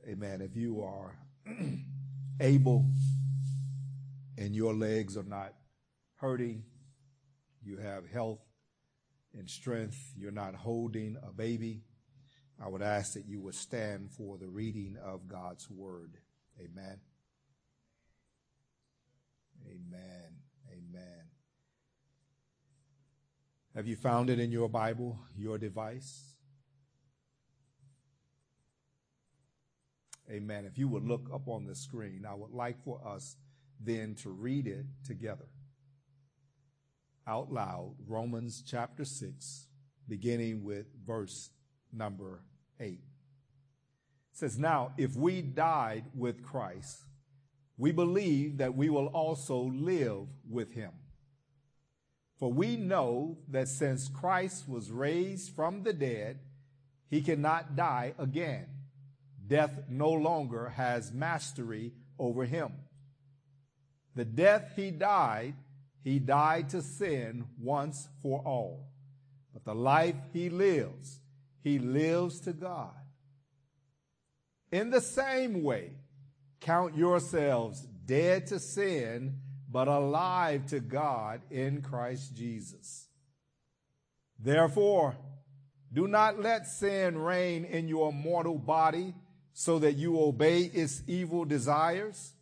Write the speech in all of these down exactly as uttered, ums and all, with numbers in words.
Amen. If you are able and your legs are not hurting, you have health and strength, you're not holding a baby, I would ask that you would stand for the reading of God's word. Amen. Amen. Amen. Have you found it in your Bible, your device? Amen. If you would look up on the screen, I would like for us then to read it together out loud. Romans chapter six, beginning with verse number eight. It says, "Now, if we died with Christ, we believe that we will also live with him. For we know that since Christ was raised from the dead, he cannot die again. Death no longer has mastery over him. The death he died, he died to sin once for all. But the life he lives, he lives to God. In the same way, count yourselves dead to sin, but alive to God in Christ Jesus. Therefore, do not let sin reign in your mortal body, so that you obey its evil desires.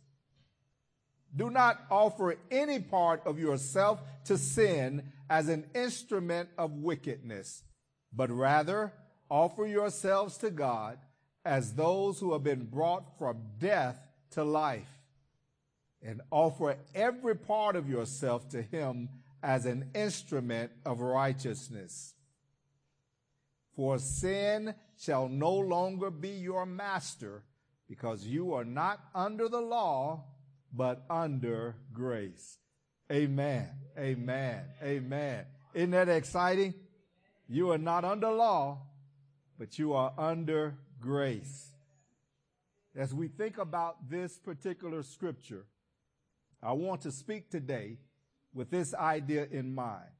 Do not offer any part of yourself to sin as an instrument of wickedness, but rather offer yourselves to God as those who have been brought from death to life, and offer every part of yourself to him as an instrument of righteousness. For sin shall no longer be your master, because you are not under the law, but under grace." Amen. Amen. Amen. Isn't that exciting? You are not under law, but you are under grace. As we think about this particular scripture, I want to speak today with this idea in mind.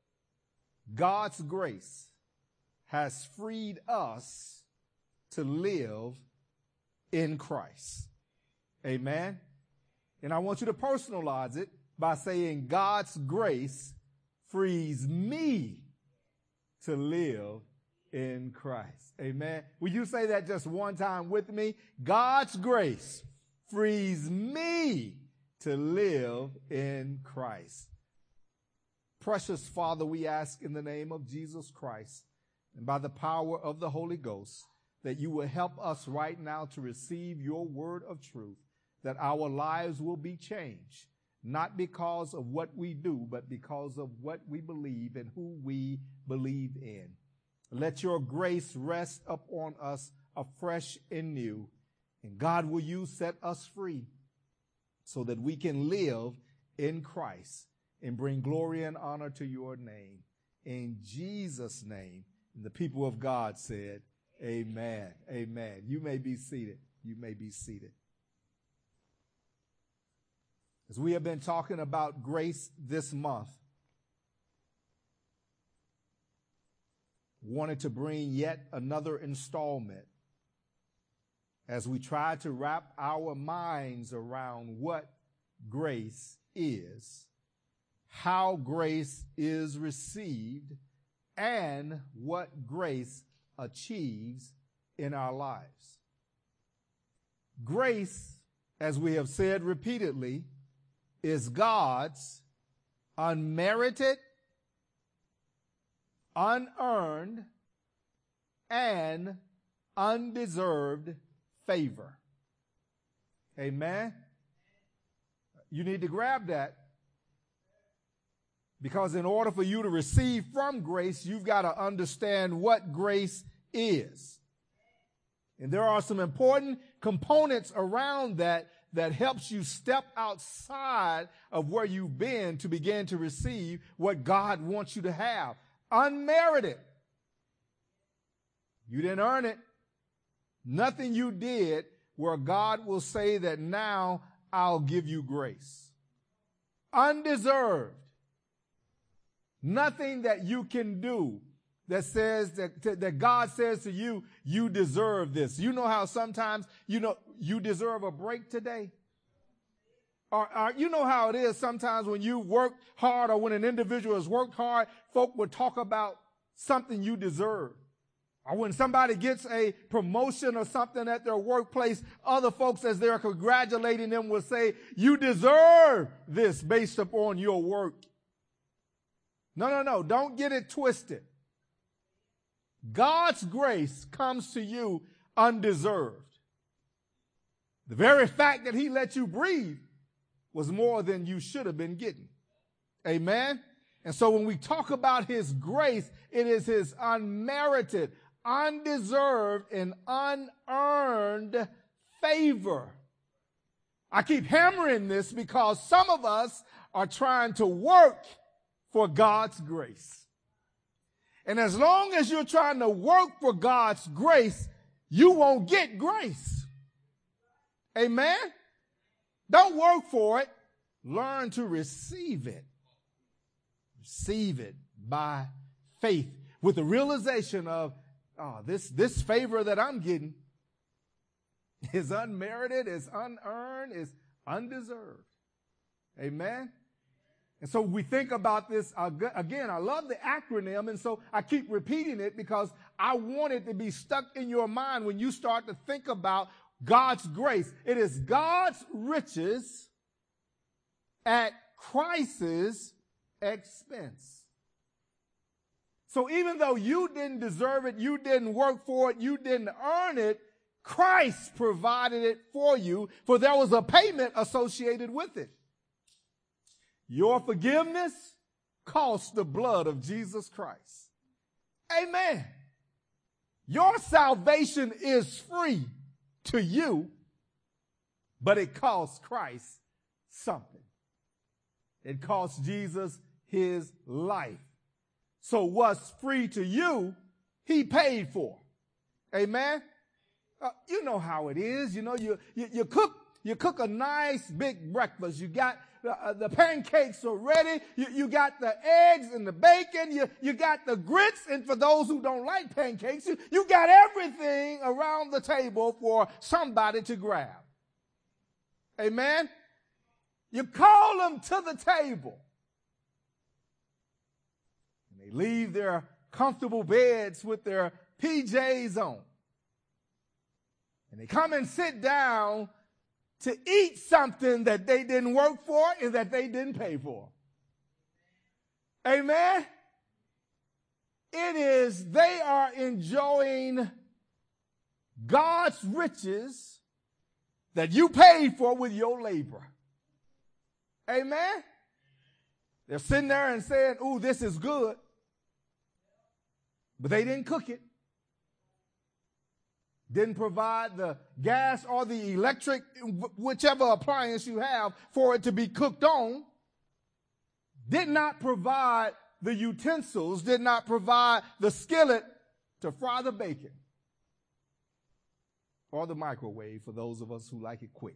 God's grace has freed us to live in Christ. Amen. And I want you to personalize it by saying God's grace frees me to live in Christ. Amen. Will you say that just one time with me? God's grace frees me to live in Christ. Precious Father, we ask in the name of Jesus Christ and by the power of the Holy Ghost that you will help us right now to receive your word of truth, that our lives will be changed, not because of what we do, but because of what we believe and who we believe in. Let your grace rest upon us afresh and new. And God, will you set us free so that we can live in Christ and bring glory and honor to your name. In Jesus' name, and the people of God said, amen. Amen. You may be seated. You may be seated. As we have been talking about grace this month, wanted to bring yet another installment as we try to wrap our minds around what grace is, how grace is received, and what grace achieves in our lives. Grace, as we have said repeatedly, is God's unmerited, unearned, and undeserved favor. Amen? You need to grab that, because in order for you to receive from grace, you've got to understand what grace is. And there are some important components around that that helps you step outside of where you've been to begin to receive what God wants you to have. Unmerited. You didn't earn it. Nothing you did where God will say that now I'll give you grace. Undeserved. Nothing that you can do that says that, that God says to you, you deserve this. You know how sometimes, you know, you deserve a break today? Or, or you know how it is sometimes when you work hard or when an individual has worked hard, folk will talk about something you deserve. Or when somebody gets a promotion or something at their workplace, other folks, as they're congratulating them, will say, you deserve this based upon your work. No, no, no. Don't get it twisted. God's grace comes to you undeserved. The very fact that he let you breathe was more than you should have been getting. Amen? And so when we talk about his grace, it is his unmerited, undeserved, and unearned favor. I keep hammering this because some of us are trying to work for God's grace. And as long as you're trying to work for God's grace, you won't get grace. Amen? Don't work for it. Learn to receive it. Receive it by faith with the realization of, oh, this, this favor that I'm getting is unmerited, is unearned, is undeserved. Amen? And so we think about this, uh, again, I love the acronym, and so I keep repeating it because I want it to be stuck in your mind when you start to think about God's grace. It is God's riches at Christ's expense. So even though you didn't deserve it, you didn't work for it, you didn't earn it, Christ provided it for you, for there was a payment associated with it. Your forgiveness cost the blood of Jesus Christ. Amen. Your salvation is free to you, but it costs Christ something. It costs Jesus his life. So what's free to you, he paid for. Amen. Uh, you know how it is. You know, you, you, you cook, you cook a nice big breakfast. You got uh, the pancakes are ready. You, you got the eggs and the bacon. You, you got the grits. And for those who don't like pancakes, you, you got everything around the table for somebody to grab. Amen. You call them to the table. And they leave their comfortable beds with their P Js on. And they come and sit down to eat something that they didn't work for and that they didn't pay for. Amen? It is, they are enjoying God's riches that you paid for with your labor. Amen? They're sitting there and saying, ooh, this is good. But they didn't cook it. Didn't provide the gas or the electric, whichever appliance you have for it to be cooked on. Did not provide the utensils, did not provide the skillet to fry the bacon. Or the microwave for those of us who like it quick.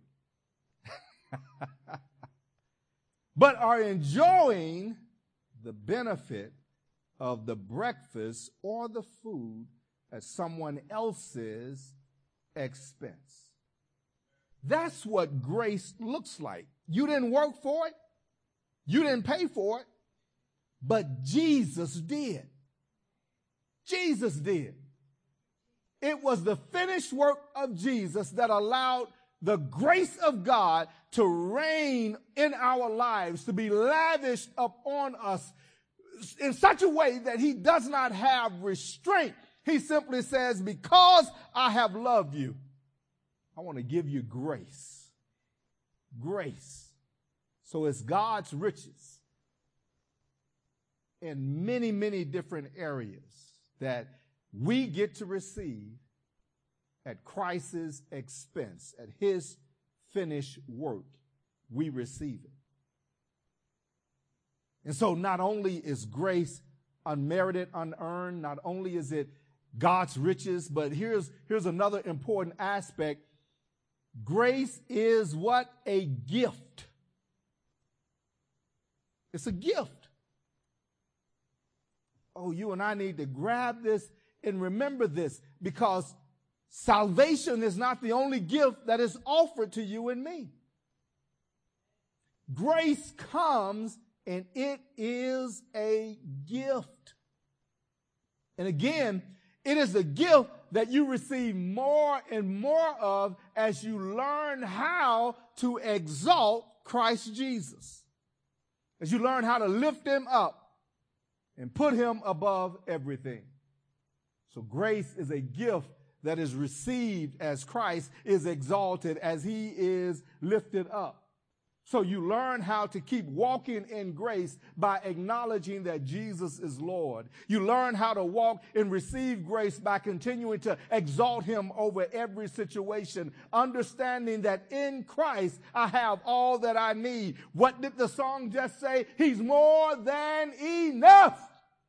But are enjoying the benefit of the breakfast or the food at someone else's expense. That's what grace looks like. You didn't work for it. You didn't pay for it. But Jesus did. Jesus did. It was the finished work of Jesus that allowed the grace of God to reign in our lives, to be lavished upon us in such a way that he does not have restraint. He simply says, because I have loved you, I want to give you grace. Grace. So it's God's riches in many, many different areas that we get to receive at Christ's expense, at his finished work. We receive it. And so not only is grace unmerited, unearned, not only is it God's riches, but here's, here's another important aspect. Grace is what? A gift. It's a gift. oh, you and I need to grab this and remember this, because salvation is not the only gift that is offered to you and me. Grace comes and it is a gift. And again, it is a gift that you receive more and more of as you learn how to exalt Christ Jesus. As you learn how to lift him up and put him above everything. So grace is a gift that is received as Christ is exalted, as he is lifted up. So you learn how to keep walking in grace by acknowledging that Jesus is Lord. You learn how to walk and receive grace by continuing to exalt him over every situation, understanding that in Christ I have all that I need. What did the song just say? He's more than enough.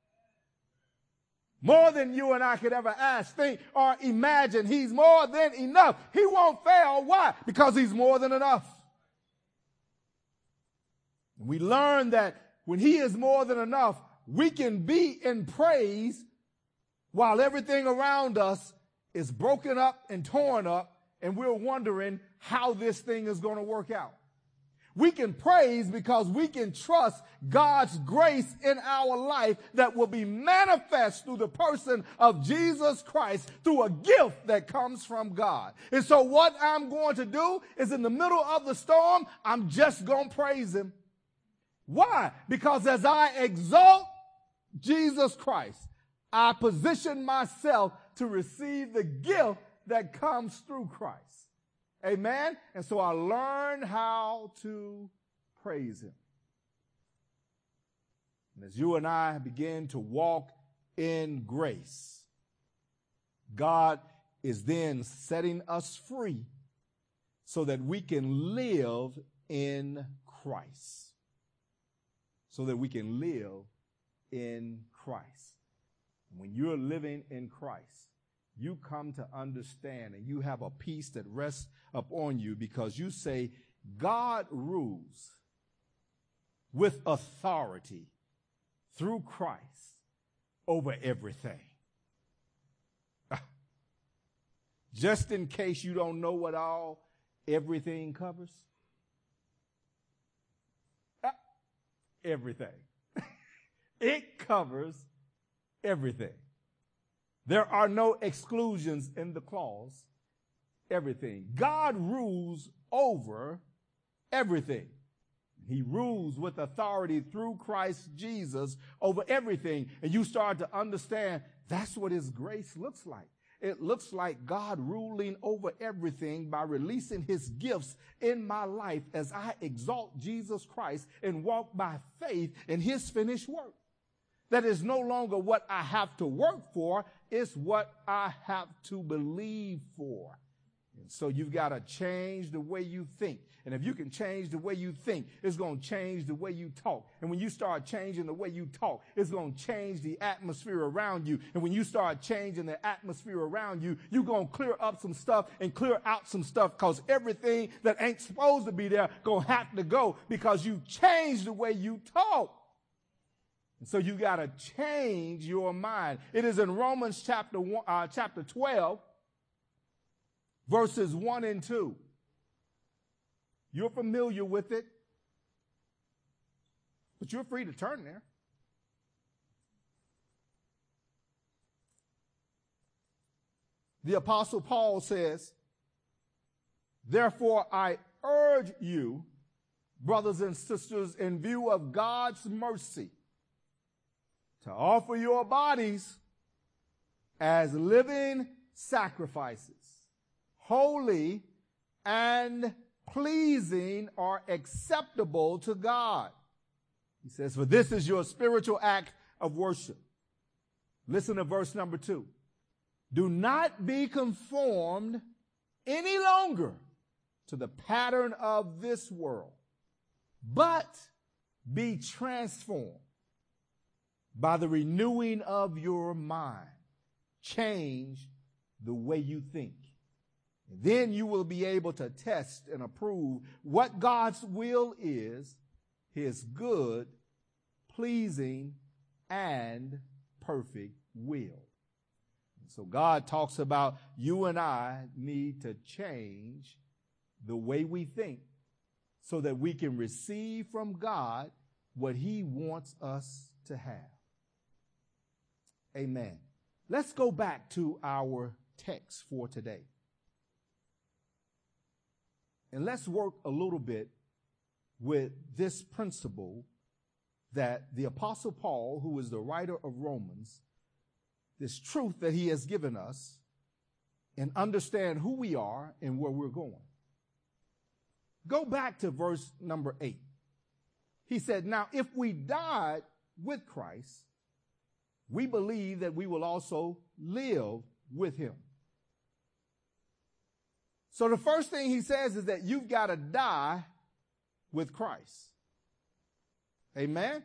More than you and I could ever ask, think, or imagine. He's more than enough. He won't fail. Why? Because he's more than enough. We learn that when he is more than enough, we can be in praise while everything around us is broken up and torn up, and we're wondering how this thing is going to work out. We can praise because we can trust God's grace in our life that will be manifest through the person of Jesus Christ through a gift that comes from God. And so what I'm going to do is, in the middle of the storm, I'm just going to praise him. Why? Because as I exalt Jesus Christ, I position myself to receive the gift that comes through Christ. Amen? And so I learn how to praise him. And as you and I begin to walk in grace, God is then setting us free so that we can live in Christ. So that we can live in Christ. When you're living in Christ, you come to understand and you have a peace that rests upon you because you say, God rules with authority through Christ over everything. Just in case you don't know what all everything covers. Everything. It covers everything. There are no exclusions in the clause. Everything. God rules over everything. He rules with authority through Christ Jesus over everything. And you start to understand that's what his grace looks like. It looks like God ruling over everything by releasing his gifts in my life as I exalt Jesus Christ and walk by faith in his finished work. That is no longer what I have to work for, it's what I have to believe for. And so you've got to change the way you think. And if you can change the way you think, it's going to change the way you talk. And when you start changing the way you talk, it's going to change the atmosphere around you. And when you start changing the atmosphere around you, you're going to clear up some stuff and clear out some stuff, because everything that ain't supposed to be there going to have to go because you changed the way you talk. And so you got to change your mind. It is in Romans chapter one, uh, chapter twelve, verses one and two. You're familiar with it, but you're free to turn there. The Apostle Paul says, therefore I urge you, brothers and sisters, in view of God's mercy, to offer your bodies as living sacrifices, holy and pleasing or acceptable to God. He says, for this is your spiritual act of worship. Listen to verse number two. Do not be conformed any longer to the pattern of this world, but be transformed by the renewing of your mind. Change the way you think. Then you will be able to test and approve what God's will is, his good, pleasing, and perfect will. So God talks about you and I need to change the way we think so that we can receive from God what he wants us to have. Amen. Let's go back to our text for today. And let's work a little bit with this principle that the Apostle Paul, who is the writer of Romans, this truth that he has given us, and understand who we are and where we're going. Go back to verse number eight. He said, now if we died with Christ, we believe that we will also live with him. So the first thing he says is that you've got to die with Christ. Amen?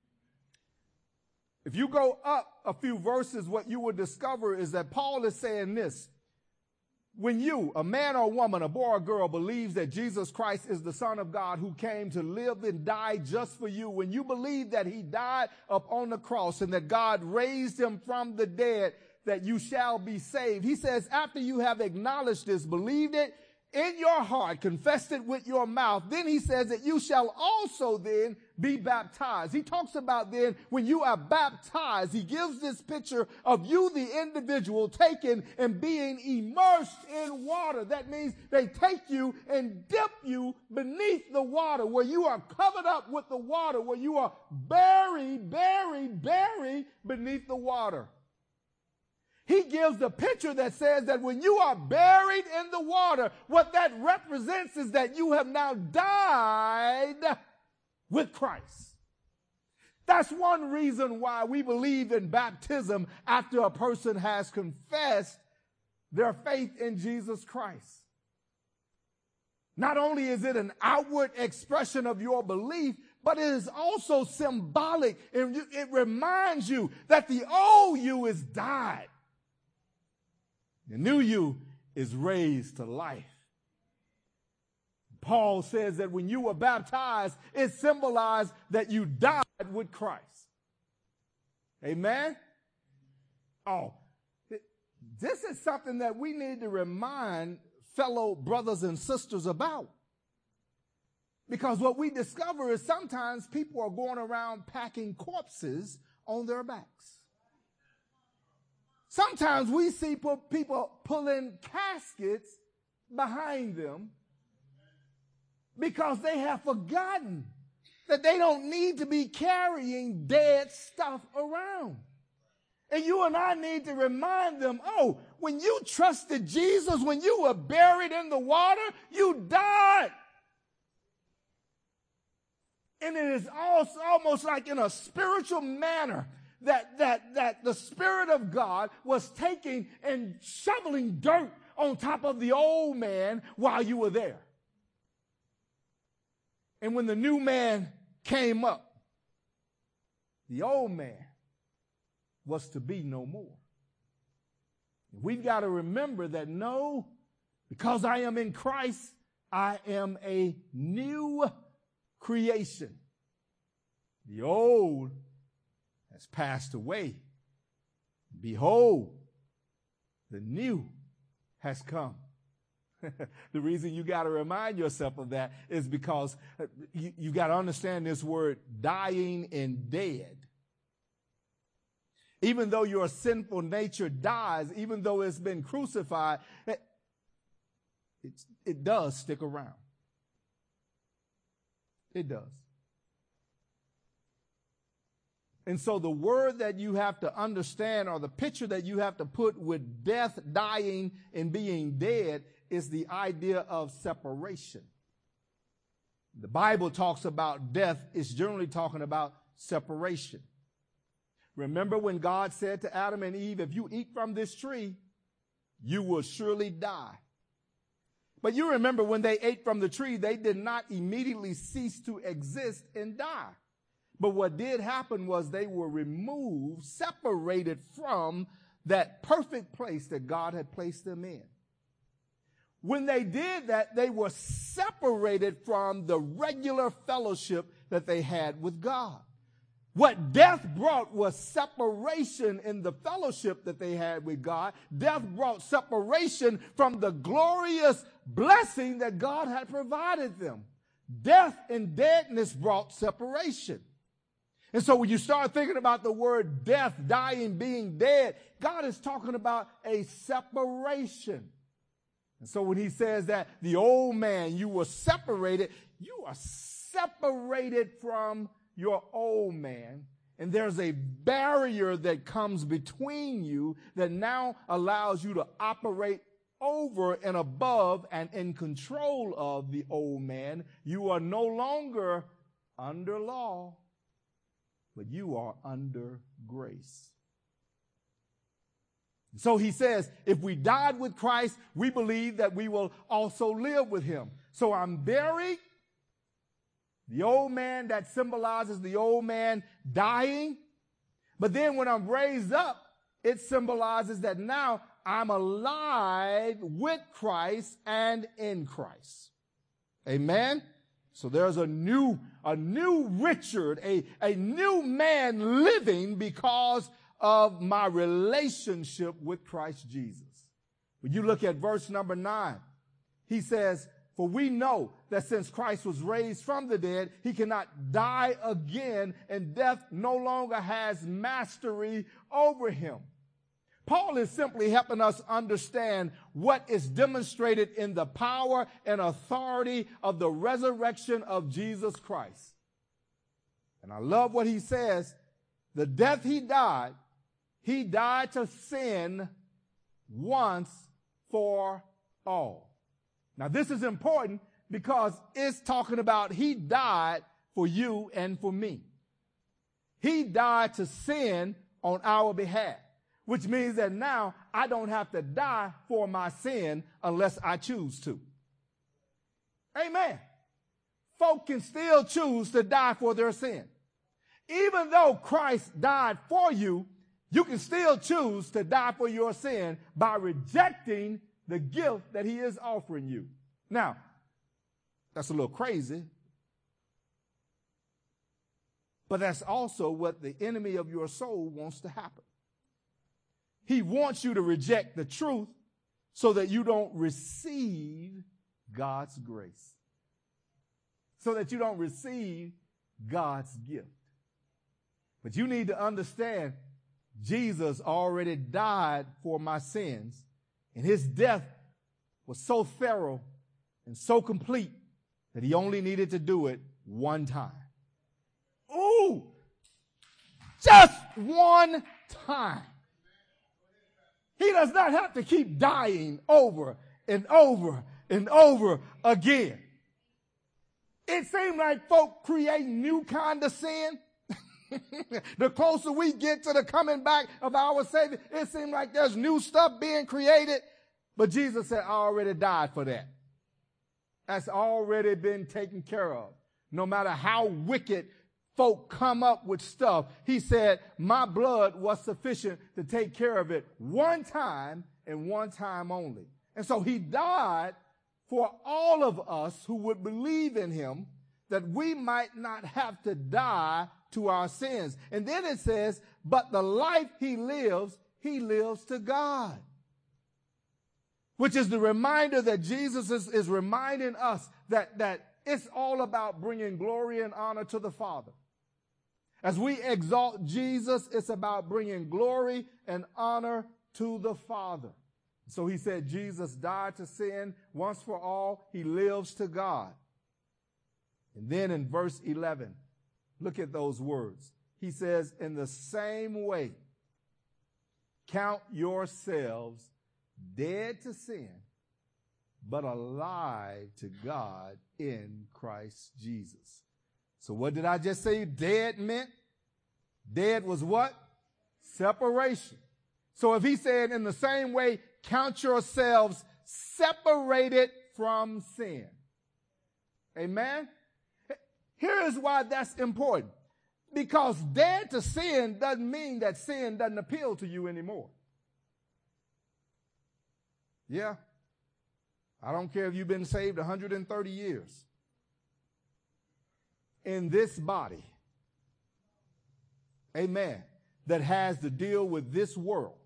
If you go up a few verses, what you will discover is that Paul is saying this. When you, a man or a woman, a boy or girl, believes that Jesus Christ is the Son of God who came to live and die just for you, when you believe that he died upon the cross and that God raised him from the dead, that you shall be saved. He says, after you have acknowledged this, believed it in your heart, confessed it with your mouth, then he says that you shall also then be baptized. He talks about then when you are baptized, he gives this picture of you, the individual, taken and being immersed in water. That means they take you and dip you beneath the water, where you are covered up with the water, where you are buried, buried, buried beneath the water. He gives the picture that says that when you are buried in the water, what that represents is that you have now died with Christ. That's one reason why we believe in baptism after a person has confessed their faith in Jesus Christ. Not only is it an outward expression of your belief, but it is also symbolic, and it reminds you that the old you is died. The new you is raised to life. Paul says that when you were baptized, it symbolized that you died with Christ. Amen? Oh, this is something that we need to remind fellow brothers and sisters about. Because what we discover is sometimes people are going around packing corpses on their backs. Sometimes we see people pulling caskets behind them because they have forgotten that they don't need to be carrying dead stuff around. And you and I need to remind them, oh, when you trusted Jesus, when you were buried in the water, you died. And it is also almost like in a spiritual manner that, that, that the Spirit of God was taking and shoveling dirt on top of the old man while you were there. And when the new man came up, the old man was to be no more. We've got to remember that no, because I am in Christ, I am a new creation. The old has passed away. Behold, the new has come. The reason you got to remind yourself of that is because you, you got to understand this word dying and dead. Even though your sinful nature dies, even though it's been crucified, it, it's, it does stick around. It does. And so the word that you have to understand, or the picture that you have to put with death, dying, and being dead, is the idea of separation. The Bible talks about death, it's generally talking about separation. Remember when God said to Adam and Eve, if you eat from this tree, you will surely die. But you remember when they ate from the tree, they did not immediately cease to exist and die. But what did happen was they were removed, separated from that perfect place that God had placed them in. When they did that, they were separated from the regular fellowship that they had with God. What death brought was separation in the fellowship that they had with God. Death brought separation from the glorious blessing that God had provided them. Death and deadness brought separation. And so when you start thinking about the word death, dying, being dead, God is talking about a separation. And so when he says that the old man, you were separated, you are separated from your old man, and there's a barrier that comes between you that now allows you to operate over and above and in control of the old man. You are no longer under law, but you are under grace. So he says, if we died with Christ, we believe that we will also live with him. So I'm buried. The old man, that symbolizes the old man dying. But then when I'm raised up, it symbolizes that now I'm alive with Christ and in Christ. Amen? So there's a new, a new Richard, a, a new man living because of my relationship with Christ Jesus. When you look at verse number nine, he says, for we know that since Christ was raised from the dead, he cannot die again, and death no longer has mastery over him. Paul is simply helping us understand what is demonstrated in the power and authority of the resurrection of Jesus Christ. And I love what he says. The death he died, he died to sin once for all. Now, this is important because it's talking about he died for you and for me. He died to sin on our behalf, which means that now I don't have to die for my sin unless I choose to. Amen. Folk can still choose to die for their sin. Even though Christ died for you, you can still choose to die for your sin by rejecting the gift that he is offering you. Now, that's a little crazy, but that's also what the enemy of your soul wants to happen. He wants you to reject the truth so that you don't receive God's grace, so that you don't receive God's gift. But you need to understand Jesus already died for my sins, and his death was so thorough and so complete that he only needed to do it one time. Ooh, just one time. He does not have to keep dying over and over and over again. It seems like folk create new kind of sin. The closer we get to the coming back of our Savior, it seems like there's new stuff being created. But Jesus said, I already died for that. That's already been taken care of. No matter how wicked folk come up with stuff, he said, my blood was sufficient to take care of it one time and one time only. And so he died for all of us who would believe in him, that we might not have to die to our sins. And then it says, but the life he lives, he lives to God. Which is the reminder that Jesus is, is reminding us that, that it's all about bringing glory and honor to the Father. As we exalt Jesus, it's about bringing glory and honor to the Father. So he said Jesus died to sin once for all. He lives to God. And then in verse eleven, look at those words. He says, in the same way, count yourselves dead to sin, but alive to God in Christ Jesus. So what did I just say dead meant? Dead was what? Separation. So if he said in the same way, count yourselves separated from sin. Amen? Here is why that's important. Because dead to sin doesn't mean that sin doesn't appeal to you anymore. Yeah. I don't care if you've been saved one hundred thirty years. In this body, amen, that has to deal with this world,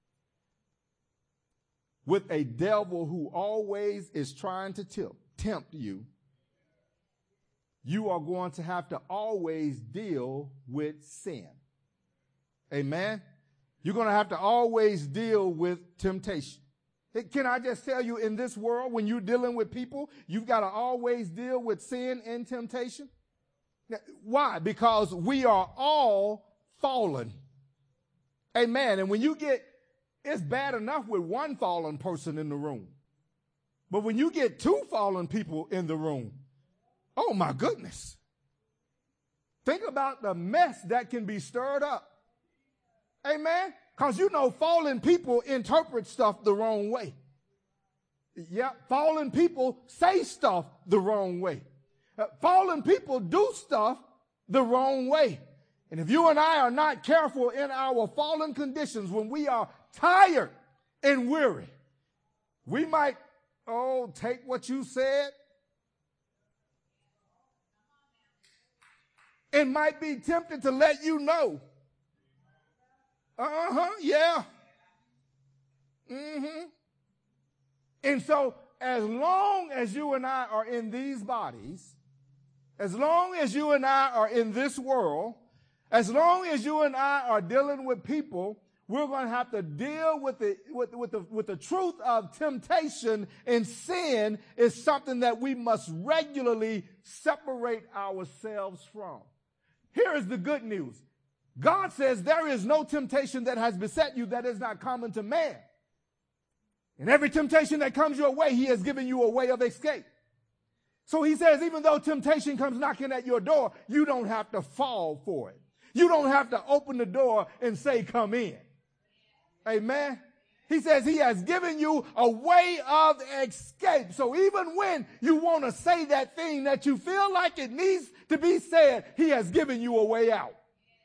with a devil who always is trying to tempt, tempt you, you are going to have to always deal with sin. Amen. You're going to have to always deal with temptation. Can I just tell you, in this world, when you're dealing with people, you've got to always deal with sin and temptation. Why? Because we are all fallen. Amen. And when you get, it's bad enough with one fallen person in the room. But when you get two fallen people in the room, oh my goodness. Think about the mess that can be stirred up. Amen. Because you know fallen people interpret stuff the wrong way. Yeah, fallen people say stuff the wrong way. Uh, fallen people do stuff the wrong way. And if you and I are not careful in our fallen conditions, when we are tired and weary, we might, oh, take what you said and might be tempted to let you know. Uh-huh, yeah. Mm-hmm. And so as long as you and I are in these bodies, as long as you and I are in this world, as long as you and I are dealing with people, we're going to have to deal with the, with, with, the, with the truth of temptation, and sin is something that we must regularly separate ourselves from. Here is the good news. God says there is no temptation that has beset you that is not common to man. And every temptation that comes your way, he has given you a way of escape. So he says, even though temptation comes knocking at your door, you don't have to fall for it. You don't have to open the door and say, come in. Amen. He says he has given you a way of escape. So even when you want to say that thing that you feel like it needs to be said, he has given you a way out.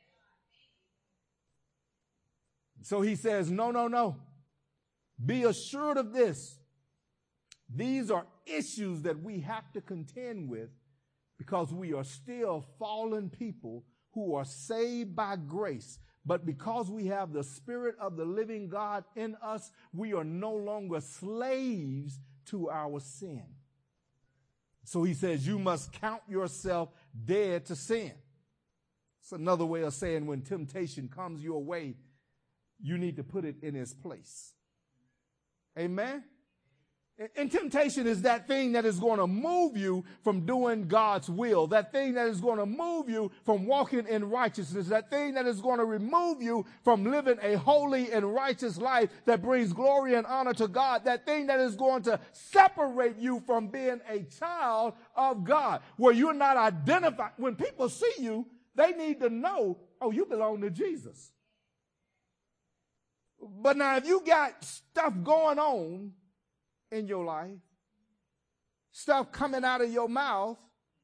So he says, no, no, no. Be assured of this. These are issues that we have to contend with because we are still fallen people who are saved by grace. But because we have the Spirit of the living God in us, we are no longer slaves to our sin. So he says, you must count yourself dead to sin. It's another way of saying when temptation comes your way, you need to put it in its place. Amen. And temptation is that thing that is going to move you from doing God's will, that thing that is going to move you from walking in righteousness, that thing that is going to remove you from living a holy and righteous life that brings glory and honor to God, that thing that is going to separate you from being a child of God, where you're not identified. When people see you, they need to know, oh, you belong to Jesus. But now if you got stuff going on in your life, stuff coming out of your mouth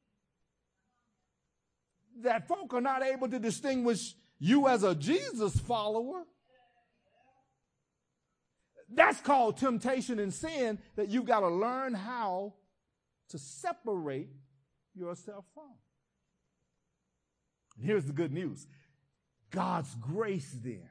that folk are not able to distinguish you as a Jesus follower, that's called temptation and sin that you've got to learn how to separate yourself from. And here's the good news. God's grace then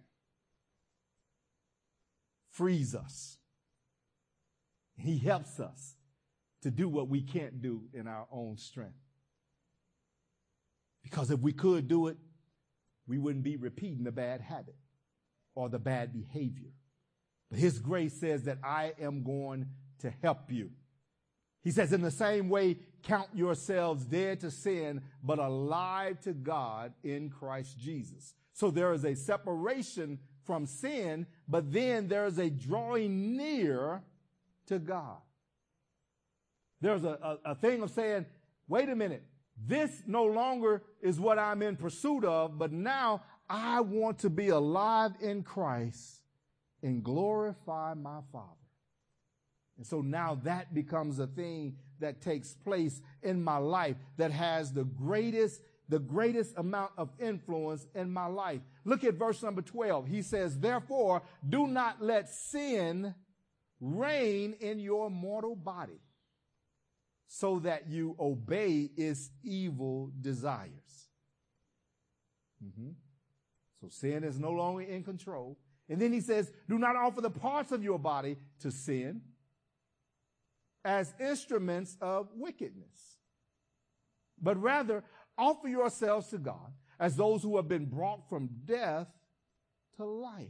frees us. He helps us to do what we can't do in our own strength. Because if we could do it, we wouldn't be repeating the bad habit or the bad behavior. But his grace says that I am going to help you. He says, in the same way, count yourselves dead to sin, but alive to God in Christ Jesus. So there is a separation from sin, but then there is a drawing near to God. There's a, a, a thing of saying, wait a minute, this no longer is what I'm in pursuit of, but now I want to be alive in Christ and glorify my Father. And so now that becomes a thing that takes place in my life that has the greatest, the greatest amount of influence in my life. Look at verse number twelve. He says, therefore, do not let sin reign in your mortal body so that you obey its evil desires. Mm-hmm. So sin is no longer in control. And then he says, do not offer the parts of your body to sin as instruments of wickedness, but rather offer yourselves to God as those who have been brought from death to life.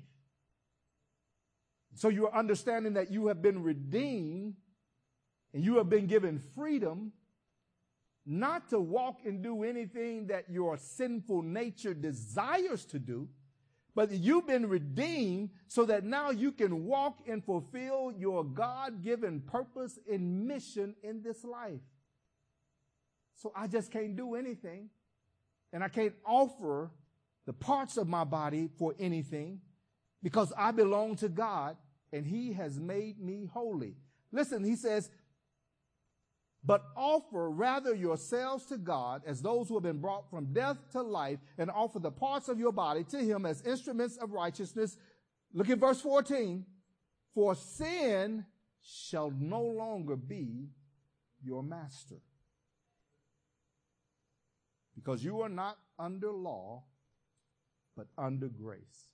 So you are understanding that you have been redeemed and you have been given freedom not to walk and do anything that your sinful nature desires to do, but you've been redeemed so that now you can walk and fulfill your God-given purpose and mission in this life. So I just can't do anything, and I can't offer the parts of my body for anything because I belong to God, and he has made me holy. Listen, he says, but offer rather yourselves to God as those who have been brought from death to life, and offer the parts of your body to him as instruments of righteousness. Look at verse fourteen. For sin shall no longer be your master, because you are not under law, but under grace.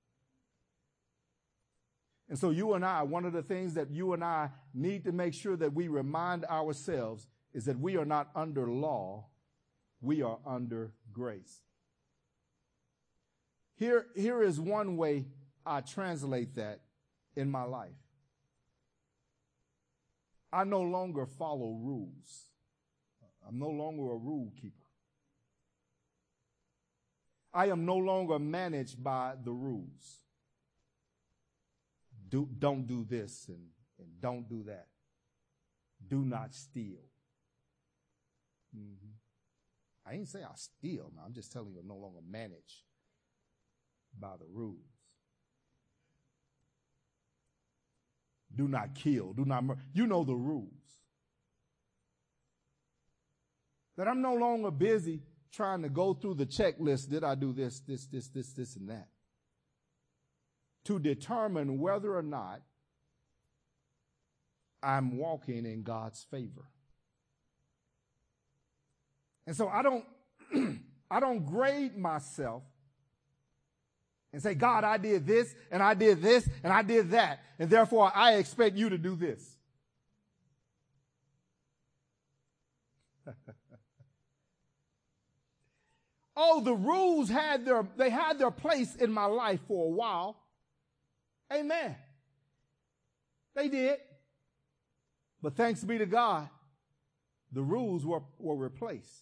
And so you and I, one of the things that you and I need to make sure that we remind ourselves is that we are not under law, we are under grace. Here, here is one way I translate that in my life. I no longer follow rules. I'm no longer a rule keeper. I am no longer managed by the rules. Do, don't do this and, and don't do that. Do not steal. Mm-hmm. I ain't say I steal. No, I'm just telling you I'm no longer managed by the rules. Do not kill. Do not murder. You know the rules. That I'm no longer busy trying to go through the checklist. Did I do this, this, this, this, this, and that? To determine whether or not I'm walking in God's favor. And so I don't, I don't grade myself and say, God, I did this and I did this and I did that, and therefore I expect you to do this. Oh, the rules had their, they had their place in my life for a while. Amen. They did. But thanks be to God, the rules were, were replaced.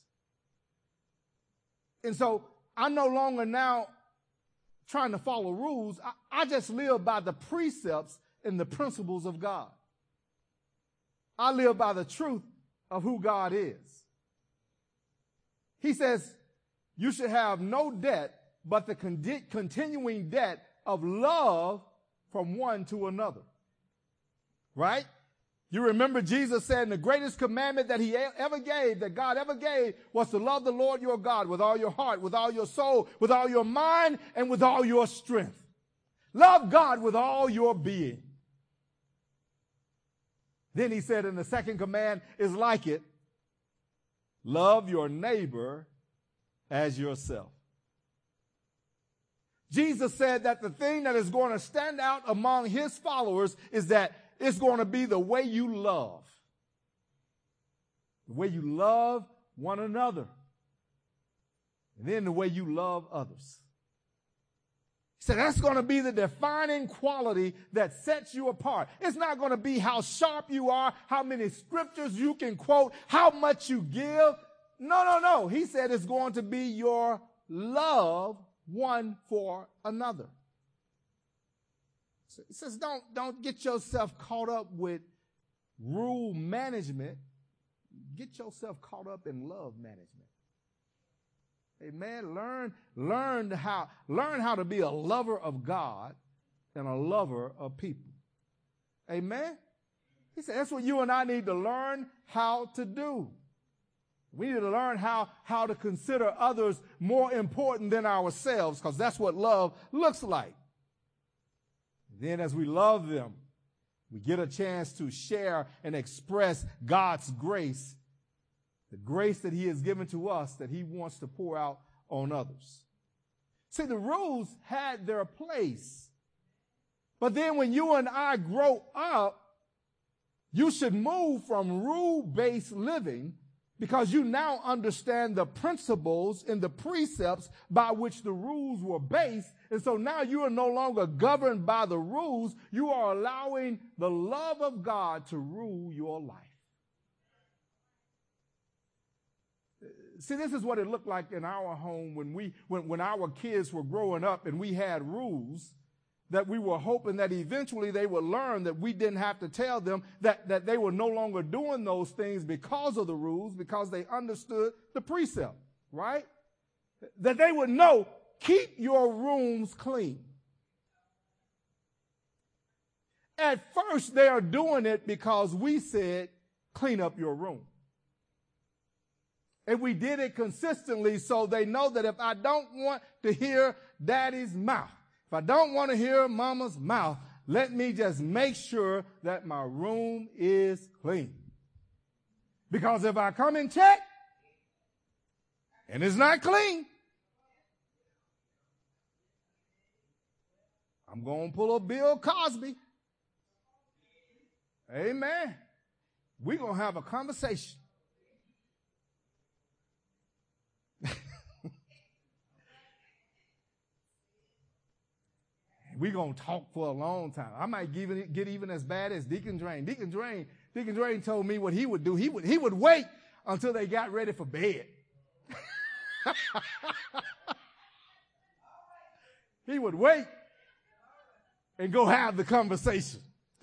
And so I'm no longer now trying to follow rules. I, I just live by the precepts and the principles of God. I live by the truth of who God is. He says you should have no debt but the con- continuing debt of love from one to another. Right? You remember Jesus said the greatest commandment that he ever gave, that God ever gave, was to love the Lord your God with all your heart, with all your soul, with all your mind, and with all your strength. Love God with all your being. Then he said, and the second command is like it, love your neighbor as yourself. Jesus said that the thing that is going to stand out among his followers is that it's going to be the way you love. The way you love one another. And then the way you love others. He said that's going to be the defining quality that sets you apart. It's not going to be how sharp you are, how many scriptures you can quote, how much you give. No, no, no. He said it's going to be your love one for another. So he says don't, don't get yourself caught up with rule management. Get yourself caught up in love management. Amen. Learn, learn how, learn how to be a lover of God and a lover of people. Amen. He said that's what you and I need to learn how to do. We need to learn how, how to consider others more important than ourselves, because that's what love looks like. And then as we love them, we get a chance to share and express God's grace, the grace that he has given to us that he wants to pour out on others. See, the rules had their place. But then when you and I grow up, you should move from rule-based living because you now understand the principles and the precepts by which the rules were based. And so now you are no longer governed by the rules. You are allowing the love of God to rule your life. See, this is what it looked like in our home when we, when, when our kids were growing up and we had rules that we were hoping that eventually they would learn that we didn't have to tell them that, that they were no longer doing those things because of the rules, because they understood the precept, right? That they would know, keep your rooms clean. At first, they are doing it because we said, clean up your room. And we did it consistently so they know that if I don't want to hear daddy's mouth, if I don't want to hear mama's mouth, let me just make sure that my room is clean. Because if I come and check and it's not clean, I'm going to pull a Bill Cosby. Amen. We're going to have a conversation. We're going to talk for a long time. I might give it, get even as bad as Deacon Drain. Deacon Drain, Deacon Drain told me what he would do. He would, he would wait until they got ready for bed. He would wait and go have the conversation.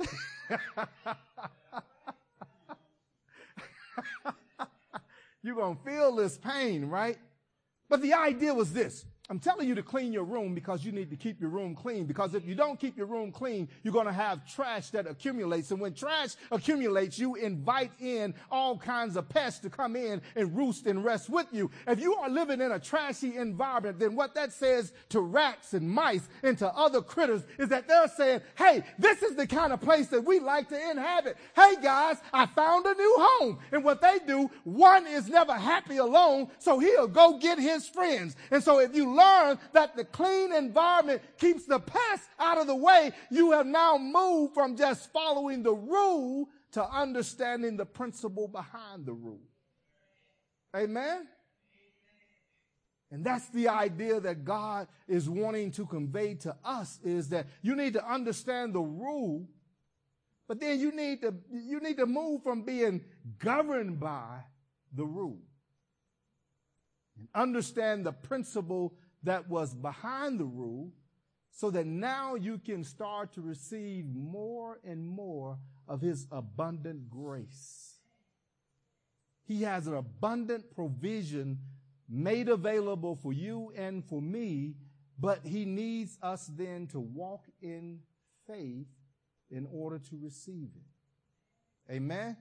You're going to feel this pain, right? But the idea was this. I'm telling you to clean your room because you need to keep your room clean. Because if you don't keep your room clean, you're going to have trash that accumulates. And when trash accumulates, you invite in all kinds of pests to come in and roost and rest with you. If you are living in a trashy environment, then what that says to rats and mice and to other critters is that they're saying, hey, this is the kind of place that we like to inhabit. Hey, guys, I found a new home. And what they do, one is never happy alone, so he'll go get his friends. And so if you learn learn that the clean environment keeps the pests out of the way, you have now moved from just following the rule to understanding the principle behind the rule. Amen? And that's the idea that God is wanting to convey to us, is that you need to understand the rule, but then you need to, you need to move from being governed by the rule and understand the principle that was behind the rule, so that now you can start to receive more and more of his abundant grace. He has an abundant provision made available for you and for me, but he needs us then to walk in faith in order to receive it. Amen?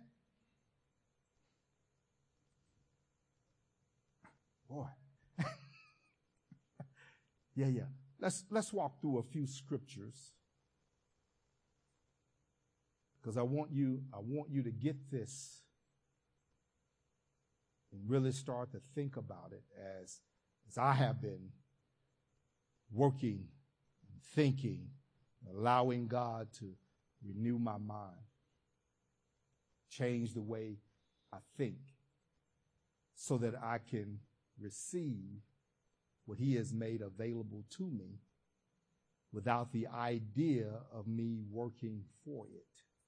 Boy. Yeah, yeah. Let's, let's walk through a few scriptures, because I want you, I want you to get this and really start to think about it as, as I have been working, thinking, allowing God to renew my mind, change the way I think, so that I can receive what he has made available to me without the idea of me working for it.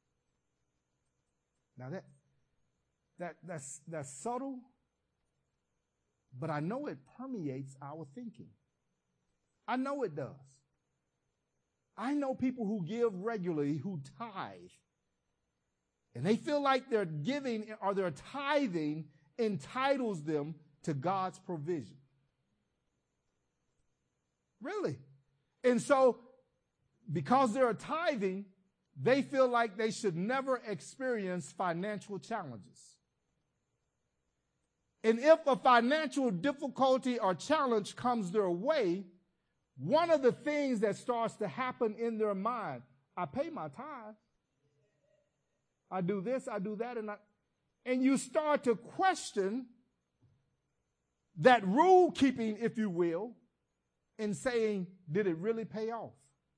Now that, that, that's, that's subtle, but I know it permeates our thinking. I know it does. I know people who give regularly, who tithe, and they feel like their giving or their tithing entitles them to God's provision. Really. And so, because they're tithing, they feel like they should never experience financial challenges. And if a financial difficulty or challenge comes their way, one of the things that starts to happen in their mind, I pay my tithe. I do this, I do that, and I, and you start to question that rule keeping, if you will, in saying, did it really pay off?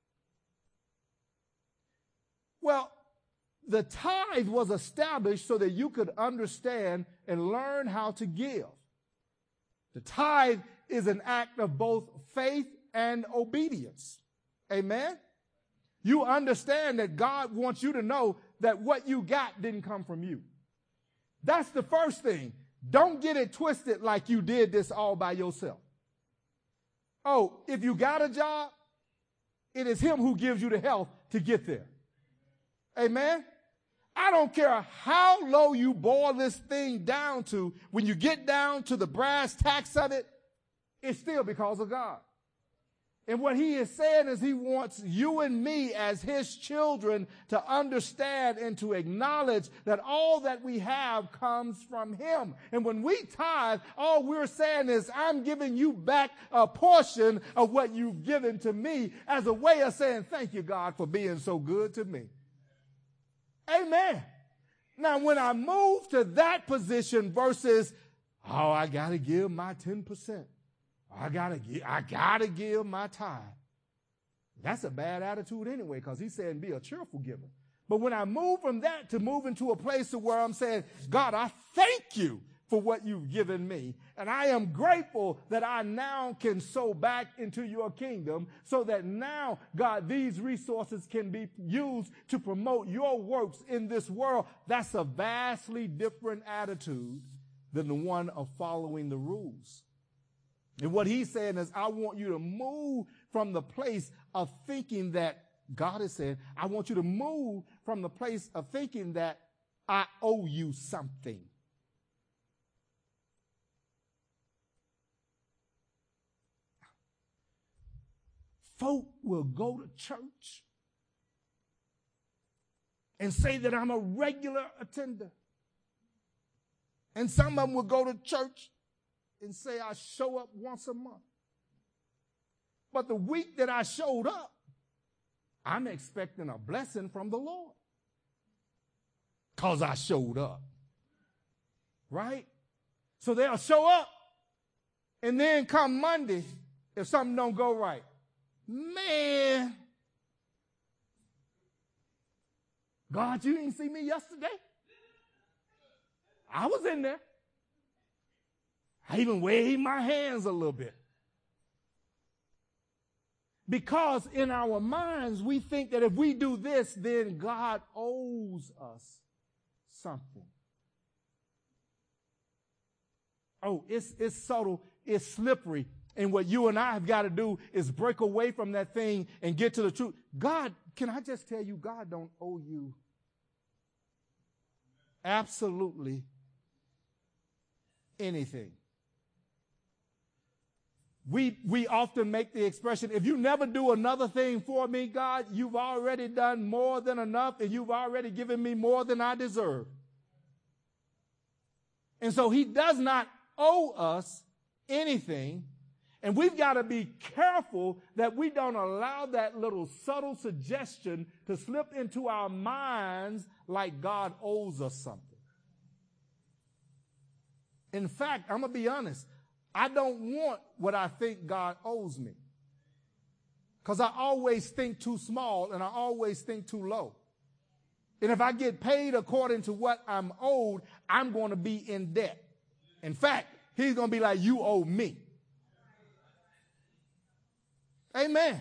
Well, the tithe was established so that you could understand and learn how to give. The tithe is an act of both faith and obedience. Amen? You understand that God wants you to know that what you got didn't come from you. That's the first thing. Don't get it twisted like you did this all by yourself. Oh, if you got a job, it is him who gives you the health to get there. Amen? I don't care how low you boil this thing down to, when you get down to the brass tacks of it, it's still because of God. And what he is saying is he wants you and me as his children to understand and to acknowledge that all that we have comes from him. And when we tithe, all we're saying is I'm giving you back a portion of what you've given to me as a way of saying thank you, God, for being so good to me. Amen. Now, when I move to that position versus, oh, I got to give my ten percent. I got to give, I got to give my tithe. That's a bad attitude anyway, because he's saying be a cheerful giver. But when I move from that to move into a place where I'm saying, God, I thank you for what you've given me. And I am grateful that I now can sow back into your kingdom so that now, God, these resources can be used to promote your works in this world. That's a vastly different attitude than the one of following the rules. And what he's saying is, I want you to move from the place of thinking that God is saying, I want you to move from the place of thinking that I owe you something. Folk will go to church and say that I'm a regular attender. And some of them will go to church and say I show up once a month. But the week that I showed up, I'm expecting a blessing from the Lord because I showed up. Right? So they'll show up, and then come Monday, if something don't go right, man, God, you didn't see me yesterday? I was in there. I even waved my hands a little bit. Because in our minds, we think that if we do this, then God owes us something. Oh, it's, it's subtle, it's slippery. And what you and I have got to do is break away from that thing and get to the truth. God, can I just tell you, God don't owe you absolutely anything. We, we often make the expression, if you never do another thing for me, God, you've already done more than enough and you've already given me more than I deserve. And so he does not owe us anything. And we've got to be careful that we don't allow that little subtle suggestion to slip into our minds like God owes us something. In fact, I'm going to be honest. I don't want what I think God owes me. Because I always think too small and I always think too low. And if I get paid according to what I'm owed, I'm going to be in debt. In fact, he's going to be like, you owe me. Amen.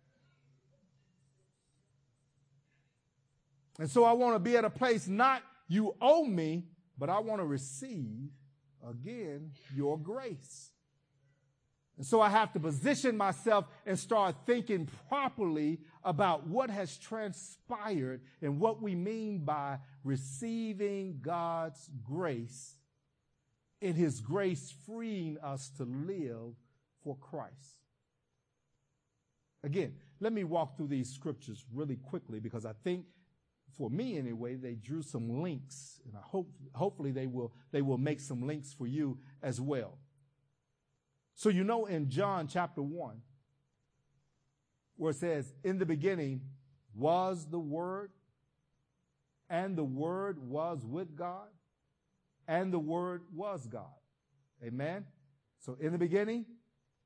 And so I want to be at a place, not you owe me, but I want to receive, again, your grace. And so I have to position myself and start thinking properly about what has transpired and what we mean by receiving God's grace and his grace freeing us to live for Christ. Again, let me walk through these scriptures really quickly because I think, for me anyway, they drew some links, and I hope hopefully they will they will make some links for you as well. So you know in John chapter one, where it says, in the beginning was the Word, and the Word was with God, and the Word was God. Amen? So in the beginning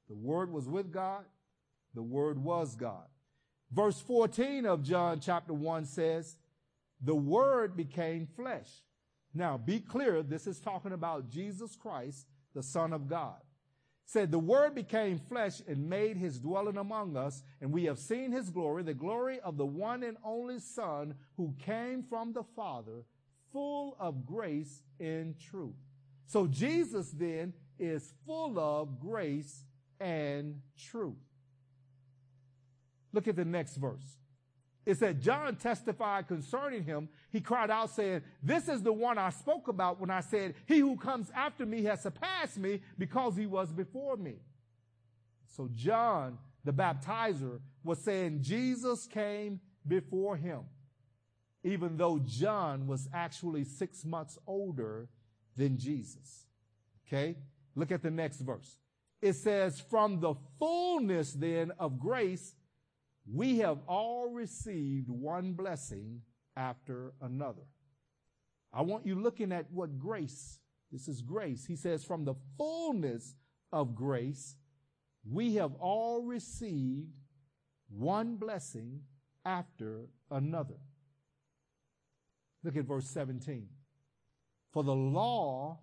The Word was with God. The Word was God. Verse fourteen of John chapter one says, the Word became flesh. Now, be clear, this is talking about Jesus Christ, the Son of God. Said, the Word became flesh and made his dwelling among us, and we have seen his glory, the glory of the one and only Son who came from the Father, full of grace and truth. So Jesus then is full of grace and truth. Look at the next verse. It said, John testified concerning him. He cried out saying, this is the one I spoke about when I said, he who comes after me has surpassed me because he was before me. So John, the baptizer, was saying Jesus came before him, even though John was actually six months older than Jesus. Okay? Look at the next verse. It says, from the fullness then of grace, we have all received one blessing after another. I want you looking at what grace, this is grace. He says, from the fullness of grace, we have all received one blessing after another. Look at verse seventeen. For the law,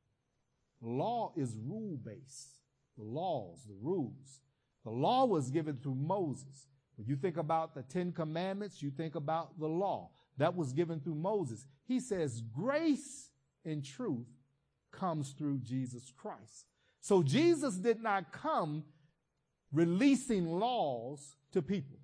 law is rule-based. The laws, the rules. The law was given through Moses. When you think about the Ten Commandments, you think about the law. That was given through Moses. He says grace and truth comes through Jesus Christ. So Jesus did not come releasing laws to people.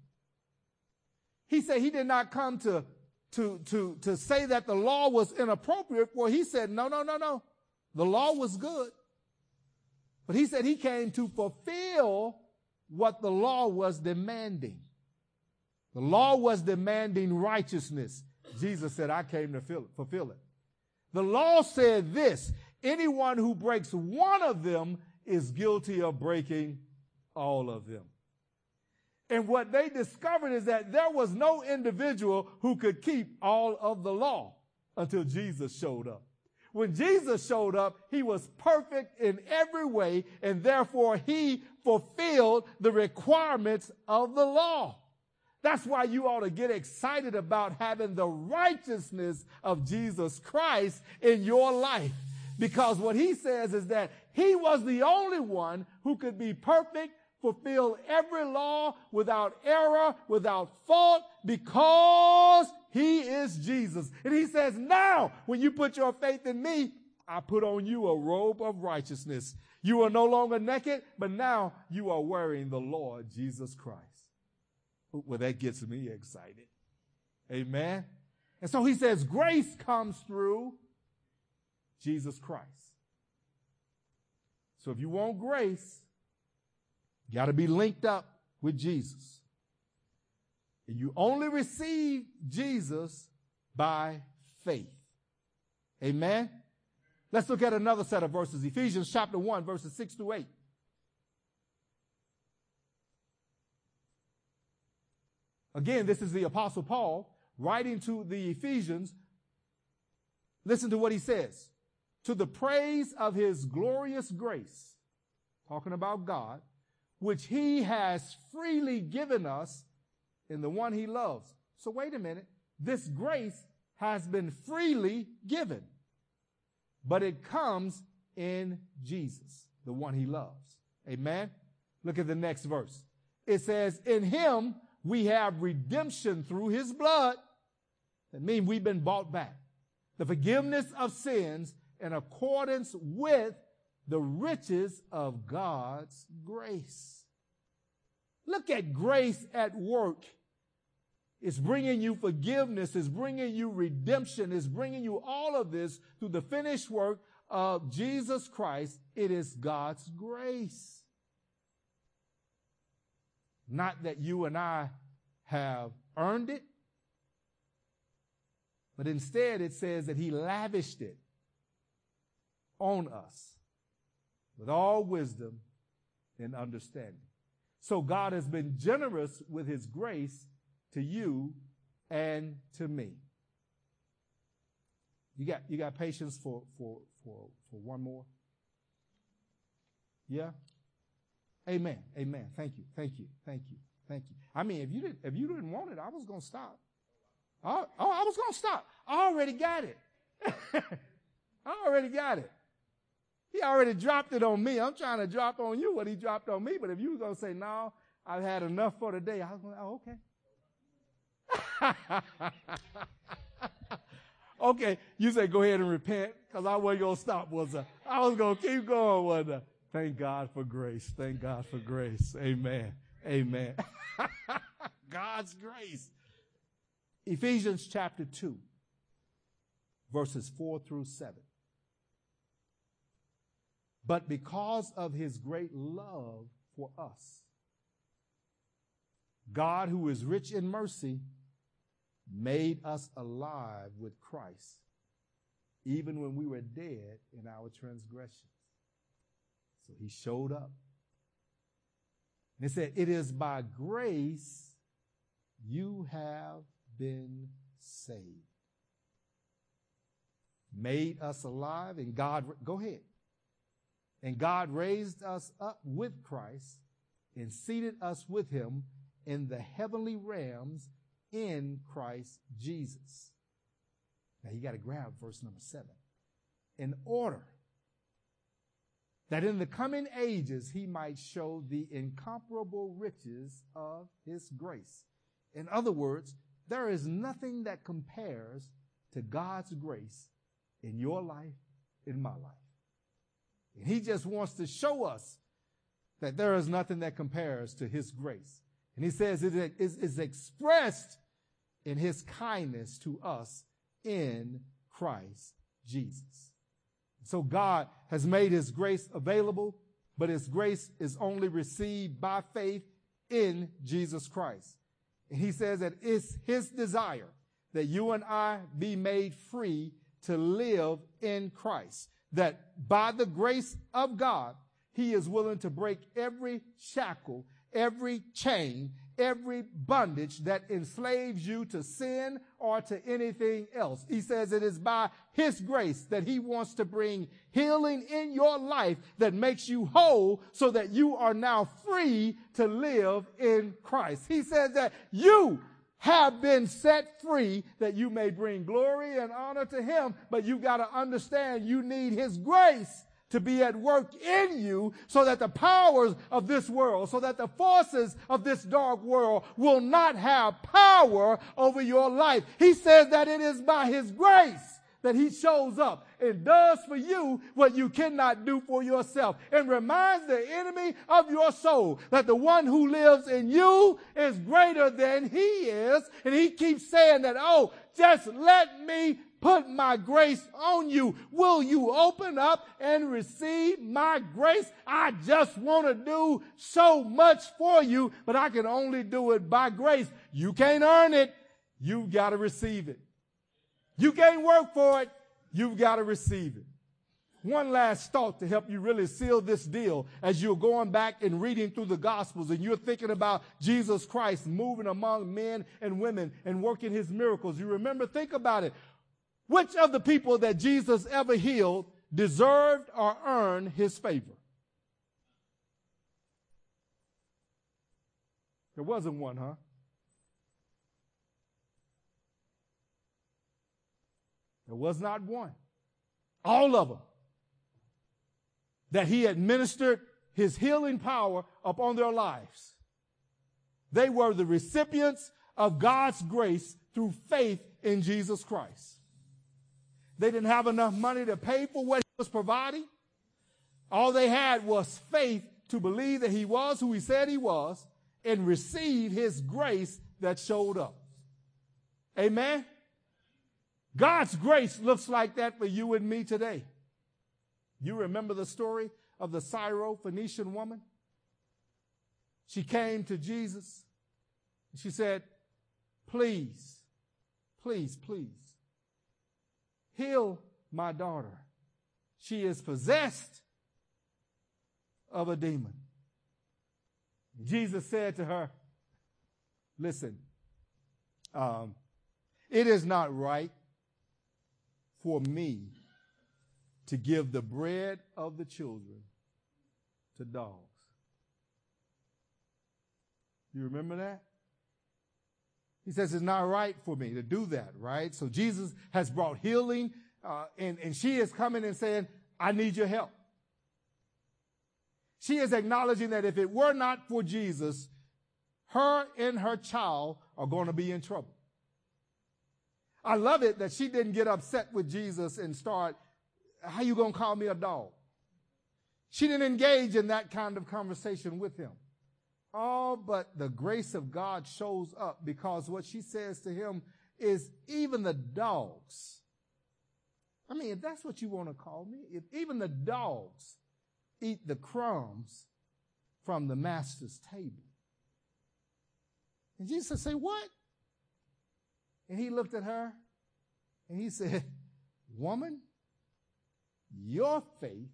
He said he did not come to, to, to, to say that the law was inappropriate. Well, he said, no, no, no, no. The law was good. But he said he came to fulfill what the law was demanding. The law was demanding righteousness. Jesus said, I came to fulfill it. The law said this, anyone who breaks one of them is guilty of breaking all of them. And what they discovered is that there was no individual who could keep all of the law until Jesus showed up. When Jesus showed up, he was perfect in every way, and therefore he fulfilled the requirements of the law. That's why you ought to get excited about having the righteousness of Jesus Christ in your life. Because what he says is that he was the only one who could be perfect, fulfill every law without error, without fault, because he is Jesus. And he says, now, when you put your faith in me, I put on you a robe of righteousness. You are no longer naked, but now you are wearing the Lord Jesus Christ. Well, that gets me excited. Amen. And so he says, grace comes through Jesus Christ. So if you want grace, you got to be linked up with Jesus. And you only receive Jesus by faith. Amen. Let's look at another set of verses. Ephesians chapter one, verses six through eight. Again, this is the Apostle Paul writing to the Ephesians. Listen to what he says. To the praise of his glorious grace, talking about God, which he has freely given us in the one he loves. So wait a minute. This grace has been freely given, but it comes in Jesus, the one he loves. Amen. Look at the next verse. It says, in him we have redemption through his blood. That means we've been bought back. The forgiveness of sins in accordance with the riches of God's grace. Look at grace at work. It's bringing you forgiveness. It's bringing you redemption. It's bringing you all of this through the finished work of Jesus Christ. It is God's grace. Not that you and I have earned it, but instead it says that he lavished it on us with all wisdom and understanding. So God has been generous with his grace to you and to me. You got, you got patience for, for, for, for one more? Yeah? Amen. Amen. Thank you. Thank you. Thank you. Thank you. I mean, if you didn't, if you didn't want it, I was going to stop. Oh, oh, I was going to stop. I already got it. I already got it. He already dropped it on me. I'm trying to drop on you what he dropped on me. But if you were going to say, no, I've had enough for today, I was going to, oh, okay. Okay, you say go ahead and repent, because I wasn't going to stop, was I? I was going to keep going, wasn't I? Thank God for grace. Thank God for grace. Amen. Amen. God's grace. Ephesians chapter two, verses four through seven. But because of his great love for us, God, who is rich in mercy, made us alive with Christ, even when we were dead in our transgressions. So he showed up. And it said, it is by grace you have been saved. Made us alive, and God, go ahead. And God raised us up with Christ and seated us with him in the heavenly realms in Christ Jesus. Now you got to grab verse number seven. In order that in the coming ages he might show the incomparable riches of his grace. In other words, there is nothing that compares to God's grace in your life, in my life. And he just wants to show us that there is nothing that compares to his grace. And he says it is expressed in his kindness to us in Christ Jesus. So God has made his grace available, but his grace is only received by faith in Jesus Christ. And he says that it's his desire that you and I be made free to live in Christ. That by the grace of God, he is willing to break every shackle, every chain, every bondage that enslaves you to sin or to anything else. He says it is by his grace that he wants to bring healing in your life that makes you whole so that you are now free to live in Christ. He says that you have been set free that you may bring glory and honor to him, but you got to understand you need his grace to be at work in you so that the powers of this world, so that the forces of this dark world will not have power over your life. He says that it is by his grace that he shows up and does for you what you cannot do for yourself, and reminds the enemy of your soul that the one who lives in you is greater than he is. And he keeps saying that, oh, just let me put my grace on you. Will you open up and receive my grace? I just want to do so much for you, but I can only do it by grace. You can't earn it. You've got to receive it. You can't work for it. You've got to receive it. One last thought to help you really seal this deal as you're going back and reading through the Gospels and you're thinking about Jesus Christ moving among men and women and working his miracles. You remember, think about it. Which of the people that Jesus ever healed deserved or earned his favor? There wasn't one, huh? There was not one. All of them that he administered his healing power upon their lives. They were the recipients of God's grace through faith in Jesus Christ. They didn't have enough money to pay for what he was providing. All they had was faith to believe that he was who he said he was and receive his grace that showed up. Amen? God's grace looks like that for you and me today. You remember the story of the Syro-Phoenician woman? She came to Jesus. And she said, please, please, please, heal my daughter. She is possessed of a demon. Jesus said to her, listen, um, it is not right for me to give the bread of the children to dogs. You remember that? He says it's not right for me to do that, right? So Jesus has brought healing, uh, and, and she is coming and saying, I need your help. She is acknowledging that if it were not for Jesus, her and her child are going to be in trouble. I love it that she didn't get upset with Jesus and start, how you going to call me a dog? She didn't engage in that kind of conversation with him. Oh, but the grace of God shows up, because what she says to him is, even the dogs, I mean, if that's what you want to call me, if even the dogs eat the crumbs from the master's table. And Jesus said, what? And he looked at her and he said, woman, your faith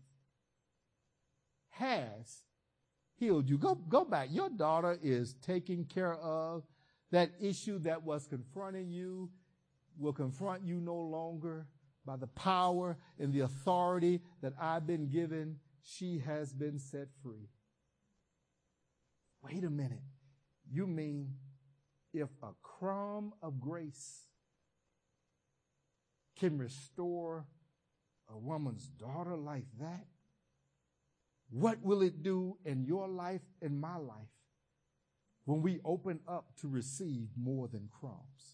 has healed you. Go, go back. Your daughter is taken care of. That issue that was confronting you will confront you no longer. By the power and the authority that I've been given, she has been set free. Wait a minute. You mean if a crumb of grace can restore a woman's daughter like that, what will it do in your life and my life when we open up to receive more than crumbs?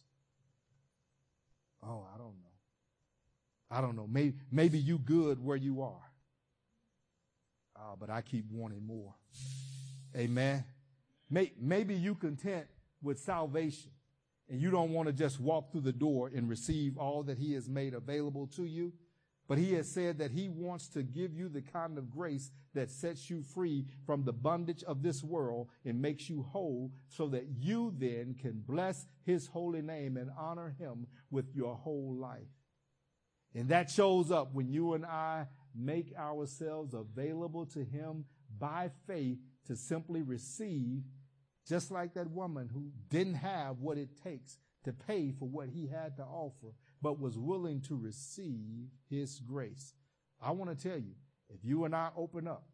Oh, I don't know. I don't know. Maybe, maybe you good where you are. Uh, but I keep wanting more. Amen. May, maybe you content with salvation and you don't want to just walk through the door and receive all that he has made available to you. But he has said that he wants to give you the kind of grace that sets you free from the bondage of this world and makes you whole, so that you then can bless his holy name and honor him with your whole life. And that shows up when you and I make ourselves available to him by faith to simply receive, just like that woman who didn't have what it takes to pay for what he had to offer, but was willing to receive his grace. I want to tell you, if you and I open up,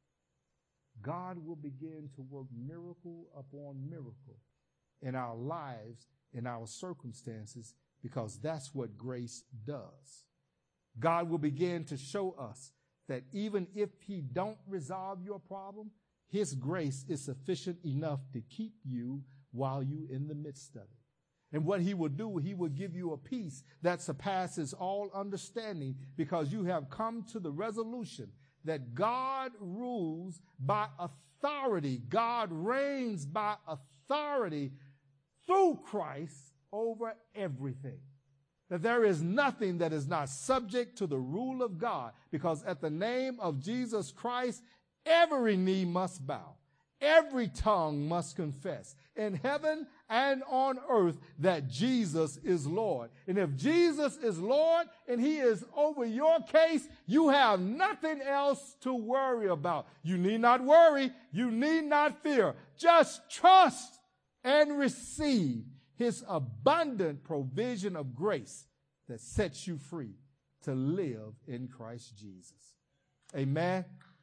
God will begin to work miracle upon miracle in our lives, in our circumstances, because that's what grace does. God will begin to show us that even if he don't resolve your problem, his grace is sufficient enough to keep you while you're in the midst of it. And what he will do, he will give you a peace that surpasses all understanding, because you have come to the resolution that God rules by authority. God reigns by authority through Christ over everything. That there is nothing that is not subject to the rule of God, because at the name of Jesus Christ, every knee must bow. Every tongue must confess in heaven and on earth that Jesus is Lord. And if Jesus is Lord and he is over your case, you have nothing else to worry about. You need not worry. You need not fear. Just trust and receive his abundant provision of grace that sets you free to live in Christ Jesus. Amen.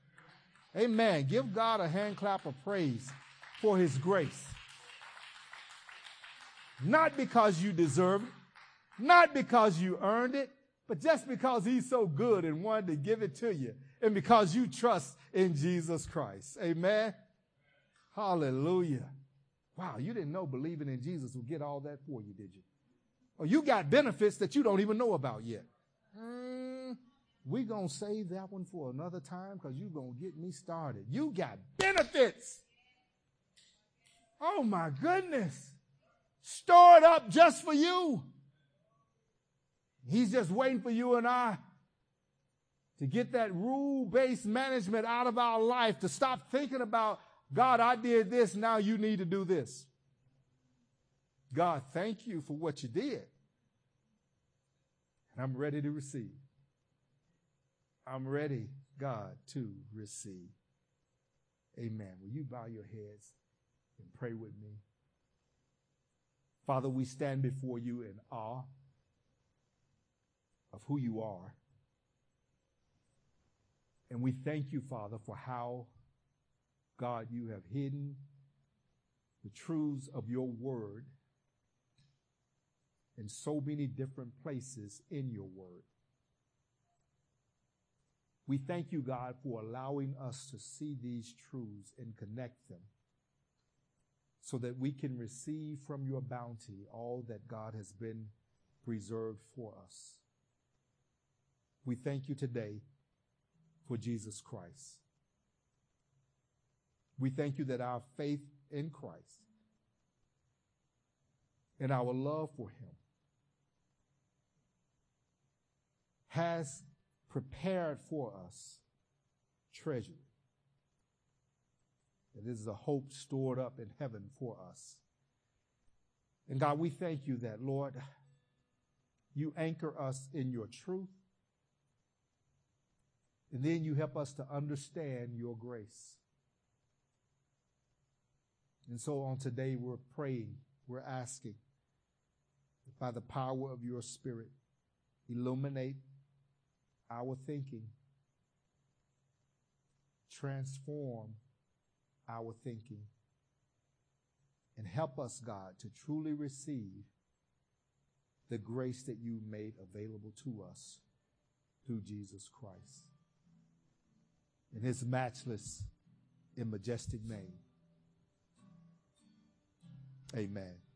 Amen. Give God a hand clap of praise for his grace. Not because you deserve it, not because you earned it, but just because he's so good and wanted to give it to you, and because you trust in Jesus Christ. Amen. Hallelujah. Wow, you didn't know believing in Jesus would get all that for you, did you? Or you got benefits that you don't even know about yet. Mm, we're going to save that one for another time, because you're going to get me started. You got benefits. Oh, my goodness. Stored up just for you. He's just waiting for you and I to get that rule-based management out of our life, to stop thinking about, God, I did this, now you need to do this. God, thank you for what you did. And I'm ready to receive. I'm ready, God, to receive. Amen. Will you bow your heads and pray with me? Father, we stand before you in awe of who you are. And we thank you, Father, for how, God, you have hidden the truths of your word in so many different places in your word. We thank you, God, for allowing us to see these truths and connect them so that we can receive from your bounty all that God has been preserved for us. We thank you today for Jesus Christ. We thank you that our faith in Christ and our love for him has prepared for us treasure. That is a hope stored up in heaven for us. And God, we thank you that, Lord, you anchor us in your truth. And then you help us to understand your grace. And so on today, we're praying, we're asking that by the power of your Spirit, illuminate our thinking, transform our thinking, and help us, God, to truly receive the grace that you made available to us through Jesus Christ. In his matchless and majestic name, amen.